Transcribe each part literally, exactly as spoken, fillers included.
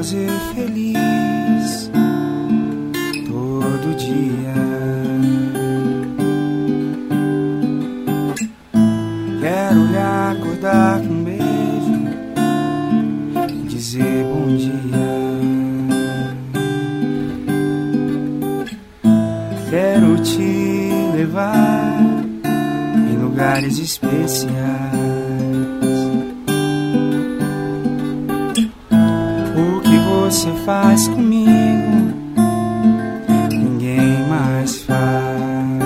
fazer feliz todo dia. Quero lhe acordar com um beijo e dizer bom dia. Quero te levar em lugares especiais. O que você faz comigo, ninguém mais faz.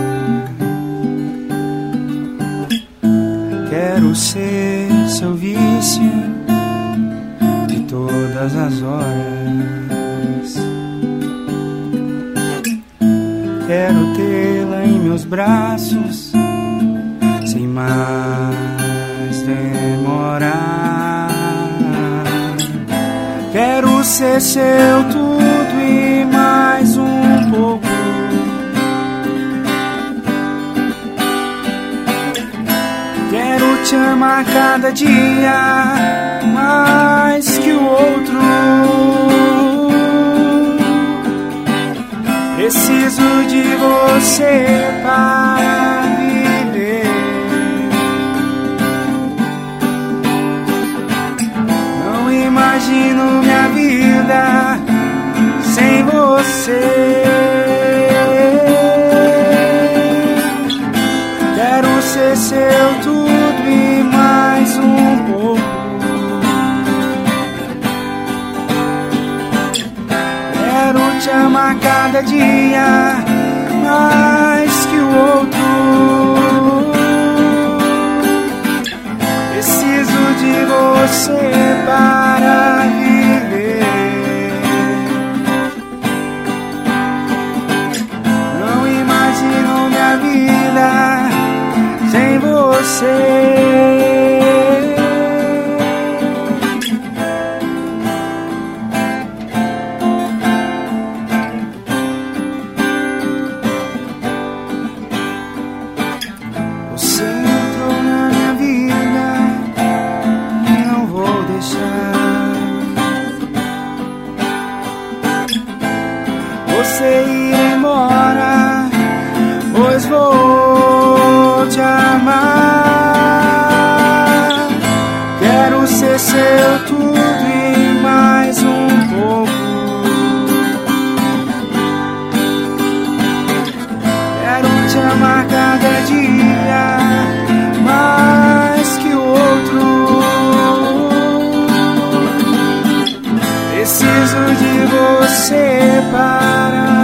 Quero ser seu vício de todas as horas. Quero tê-la em meus braços sem mais demorar. Quero ser seu tudo e mais um pouco. Quero te amar cada dia mais que o outro. Preciso de você para viver. Não imagino minha vida sem você. Quero ser seu tudo e mais um pouco. Quero te amar cada dia mais que o outro. Preciso de você para viver. Não imagino minha vida sem você. Você entrou na minha vida e não vou deixar você ir embora, pois vou te amar. Quero ser seu tudo e mais um pouco. Quero te amar cada dia mais que o outro. Preciso de você para